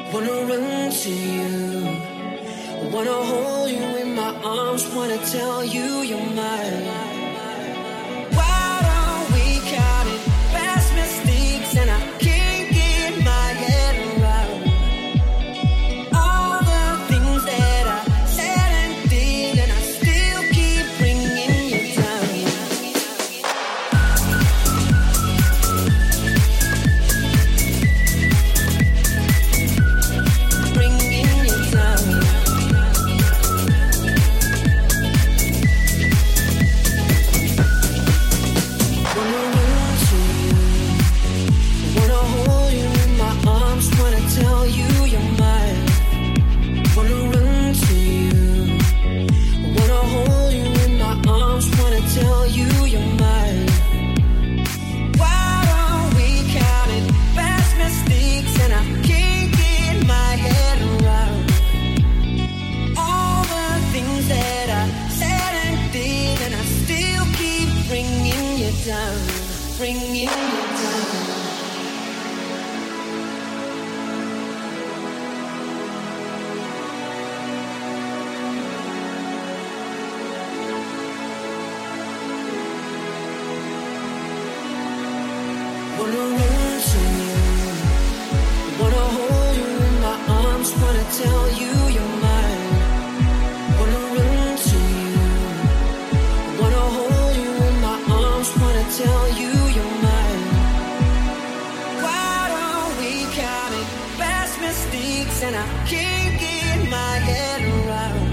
Wanna run to you, wanna hold you in my arms, wanna tell you you're mine. Why don't we count it past mistakes and I can't get my head around all the things that I said and did, and I still keep bringing you down. Bringing you down. Wanna run to you, wanna hold you in my arms, wanna tell you you're mine. Wanna run to you, wanna hold you in my arms, wanna tell you you're mine. Why don't we count it past mistakes and I can't get my head around all the things that I said and did, and I still keep bringing you down, bringing you down. Wanna run to you, wanna hold you in my arms, wanna tell you you're mine. Wanna run to you, wanna hold you in my arms, wanna tell you you're mine. Why don't we count it past mistakes and I can't get my head around